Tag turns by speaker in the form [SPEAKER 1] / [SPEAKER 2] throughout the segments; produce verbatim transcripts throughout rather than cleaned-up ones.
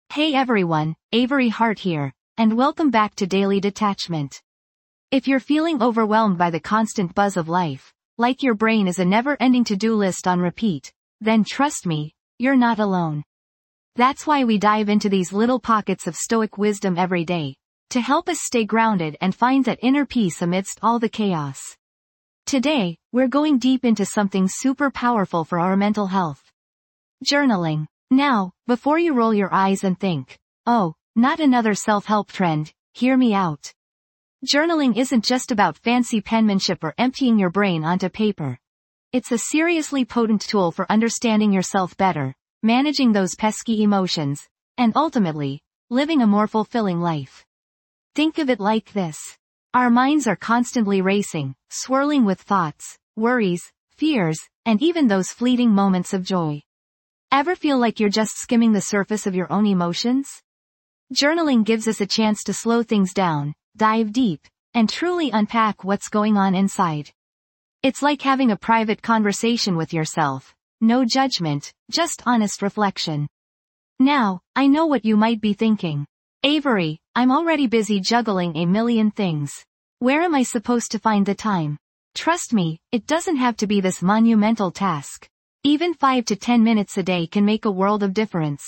[SPEAKER 1] Hey everyone, Avery Hart here, and welcome back to Daily Detachment. If you're feeling overwhelmed by the constant buzz of life, like your brain is a never-ending to-do list on repeat, then trust me, you're not alone. That's why we dive into these little pockets of stoic wisdom every day, to help us stay grounded and find that inner peace amidst all the chaos. Today, we're going deep into something super powerful for our mental health. Journaling. Now, before you roll your eyes and think, oh, not another self-help trend, hear me out. Journaling isn't just about fancy penmanship or emptying your brain onto paper. It's a seriously potent tool for understanding yourself better, managing those pesky emotions, and ultimately, living a more fulfilling life. Think of it like this. Our minds are constantly racing, swirling with thoughts, worries, fears, and even those fleeting moments of joy. Ever feel like you're just skimming the surface of your own emotions? Journaling gives us a chance to slow things down, dive deep, and truly unpack what's going on inside. It's like having a private conversation with yourself. No judgment, just honest reflection. Now, I know what you might be thinking. Avery, I'm already busy juggling a million things. Where am I supposed to find the time? Trust me, it doesn't have to be this monumental task. Even five to ten minutes a day can make a world of difference.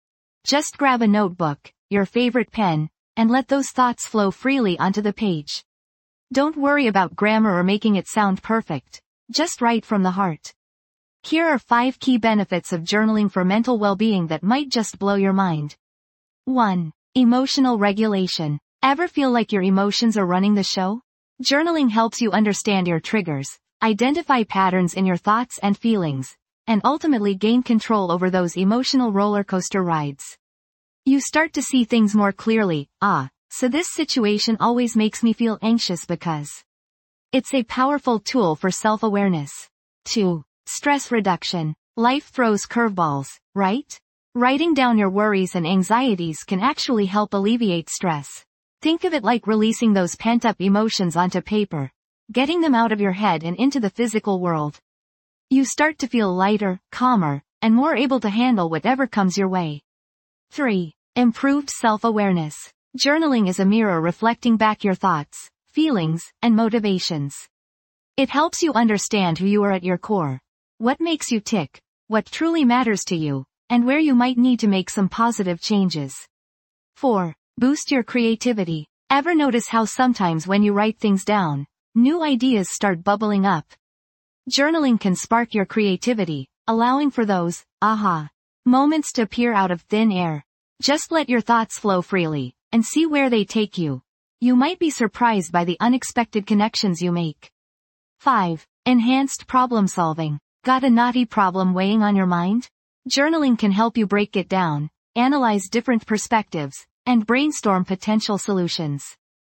[SPEAKER 1] Just grab a notebook, your favorite pen, and let those thoughts flow freely onto the page. Don't worry about grammar or making it sound perfect. Just write from the heart. Here are five key benefits of journaling for mental well-being that might just blow your mind. one. Emotional regulation. Ever feel like your emotions are running the show? Journaling helps you understand your triggers, identify patterns in your thoughts and feelings, and ultimately gain control over those emotional roller coaster rides. You start to see things more clearly. Ah, so this situation always makes me feel anxious because. It's a powerful tool for self-awareness. two. Stress reduction. Life throws curveballs, right? Writing down your worries and anxieties can actually help alleviate stress. Think of it like releasing those pent-up emotions onto paper, getting them out of your head and into the physical world. You start to feel lighter, calmer, and more able to handle whatever comes your way. three. Improved self-awareness. Journaling is a mirror reflecting back your thoughts, feelings, and motivations. It helps you understand who you are at your core, what makes you tick, what truly matters to you, and where you might need to make some positive changes. four. Boost your creativity. Ever notice how sometimes when you write things down, new ideas start bubbling up? Journaling can spark your creativity, allowing for those, aha, moments to appear out of thin air. Just let your thoughts flow freely, and see where they take you. You might be surprised by the unexpected connections you make. five. Enhanced problem solving. Got a knotty problem weighing on your mind? Journaling can help you break it down, analyze different perspectives, and brainstorm potential solutions.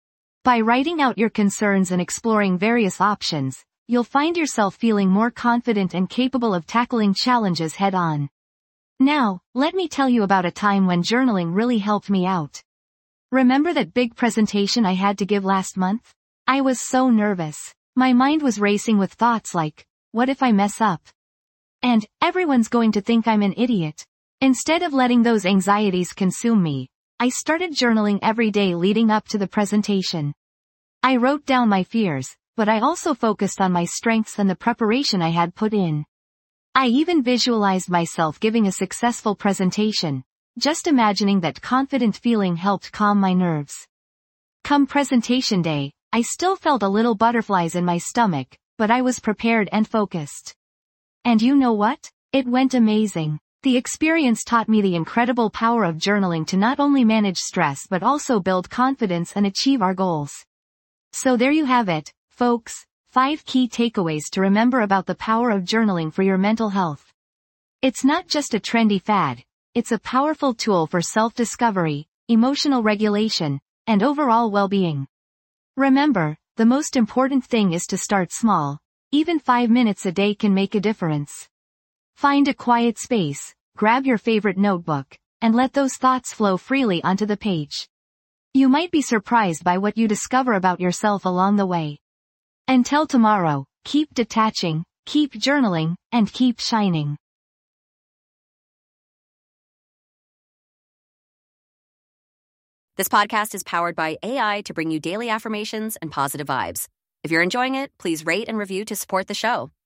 [SPEAKER 1] By writing out your concerns and exploring various options, you'll find yourself feeling more confident and capable of tackling challenges head-on. Now, let me tell you about a time when journaling really helped me out. Remember that big presentation I had to give last month? I was so nervous. My mind was racing with thoughts like, what if I mess up? And, everyone's going to think I'm an idiot. Instead of letting those anxieties consume me, I started journaling every day leading up to the presentation. I wrote down my fears, but I also focused on my strengths and the preparation I had put in. I even visualized myself giving a successful presentation, just imagining that confident feeling helped calm my nerves. Come presentation day, I still felt a little butterflies in my stomach, but I was prepared and focused. And you know what? It went amazing. The experience taught me the incredible power of journaling to not only manage stress but also build confidence and achieve our goals. So there you have it, folks, five key takeaways to remember about the power of journaling for your mental health. It's not just a trendy fad, it's a powerful tool for self-discovery, emotional regulation, and overall well-being. Remember, the most important thing is to start small. Even five minutes a day can make a difference. Find a quiet space, grab your favorite notebook, and let those thoughts flow freely onto the page. You might be surprised by what you discover about yourself along the way. Until tomorrow, keep detaching, keep journaling, and keep shining.
[SPEAKER 2] This podcast is powered by A I to bring you daily affirmations and positive vibes. If you're enjoying it, please rate and review to support the show.